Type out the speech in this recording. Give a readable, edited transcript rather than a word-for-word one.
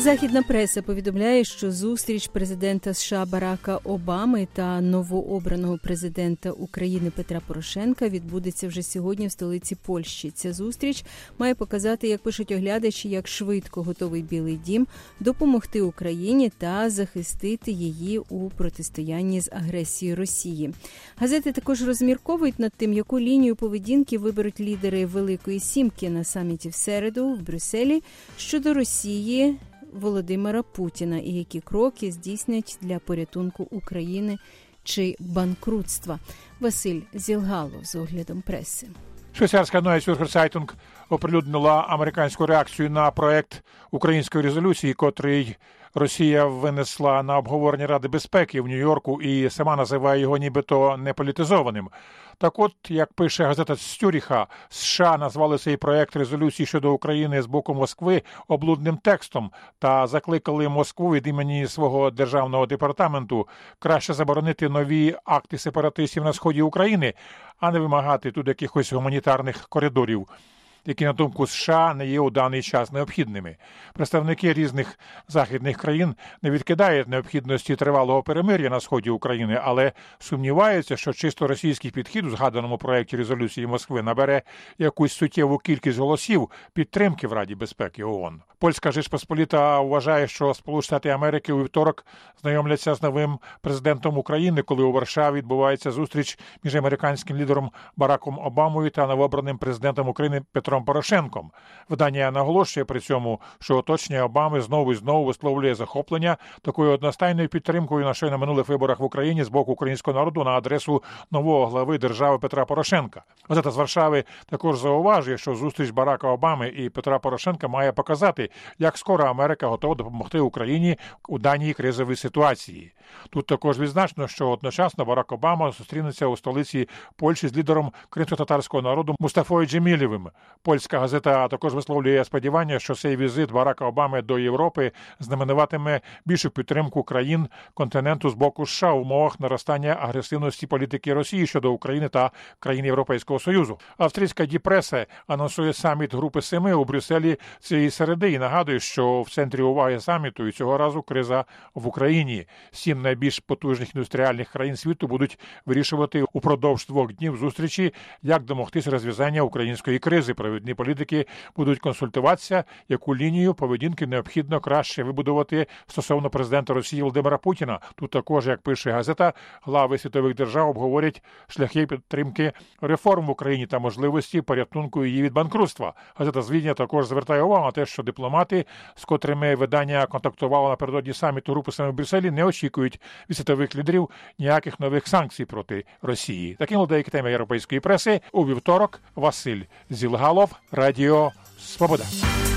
Західна преса повідомляє, що зустріч президента США Барака Обами та новообраного президента України Петра Порошенка відбудеться вже сьогодні в столиці Польщі. Ця зустріч має показати, як пишуть оглядачі, як швидко готовий Білий дім допомогти Україні та захистити її у протистоянні з агресією Росії. Газети також розмірковують над тим, яку лінію поведінки виберуть лідери Великої Сімки на саміті в середу в Брюсселі щодо Росії Володимира Путіна і які кроки здійснять для порятунку України чи банкрутства. Василь Зілгалов з оглядом преси. Швейцарська Neue Zürcher Zeitung оприлюднила американську реакцію на проект української резолюції, котрий Росія винесла на обговорення Ради безпеки в Нью-Йорку і сама називає його нібито неполітизованим. Так от, як пише газета Цюріха, США назвали цей проект резолюції щодо України з боку Москви облудним текстом та закликали Москву від імені свого державного департаменту краще заборонити нові акти сепаратистів на сході України, а не вимагати тут якихось гуманітарних коридорів, які, на думку США, не є у даний час необхідними. Представники різних західних країн не відкидають необхідності тривалого перемир'я на сході України, але сумніваються, що чисто російський підхід у згаданому проєкті резолюції Москви набере якусь суттєву кількість голосів підтримки в Раді безпеки ООН. Польська Жечпосполіта вважає, що Сполучені Штати Америки у вівторок знайомляться з новим президентом України, коли у Варшаві відбувається зустріч між американським лідером Бараком Обамою та новообраним президентом України Петром Порошенком. Видання наголошує при цьому, що оточення Обами знову і знову висловлює захоплення такою одностайною підтримкою на щойно минулих виборах в Україні з боку українського народу на адресу нового глави держави Петра Порошенка. Газета з Варшави також зауважує, що зустріч Барака Обами і Петра Порошенка має показати, як скоро Америка готова допомогти Україні у даній кризовій ситуації. Тут також відзначено, що одночасно Барак Обама зустрінеться у столиці Польщі з лідером кримськотатарського народу Мустафою Джемілєвим. Польська газета також висловлює сподівання, що цей візит Барака Обами до Європи знаменуватиме більшу підтримку країн континенту з боку США в умовах наростання агресивності політики Росії щодо України та країн Європейського Союзу. Австрійська Die Presse анонсує саміт Групи Семи у Брюсселі цієї середи і нагадує, що в центрі уваги саміту і цього разу криза в Україні. 7 найбільш потужних індустріальних країн світу будуть вирішувати упродовж 2 днів зустрічі, як домогтися розв'язання української кризи. Провідні політики будуть консультуватися, яку лінію поведінки необхідно краще вибудувати стосовно президента Росії Володимира Путіна. Тут також, як пише газета, глави світових держав обговорять шляхи підтримки реформ в Україні та можливості порятунку її від банкрутства. Газета з Відня також звертає увагу на те, що дипломати, з котрими видання контактувало напередодні саміту Групи Семи в Брюсселі, не очікують від світових лідерів ніяких нових санкцій проти Росії. Таким були деякі теми європейської преси. У вівторок Василь Зілгалов, Радіо Свобода.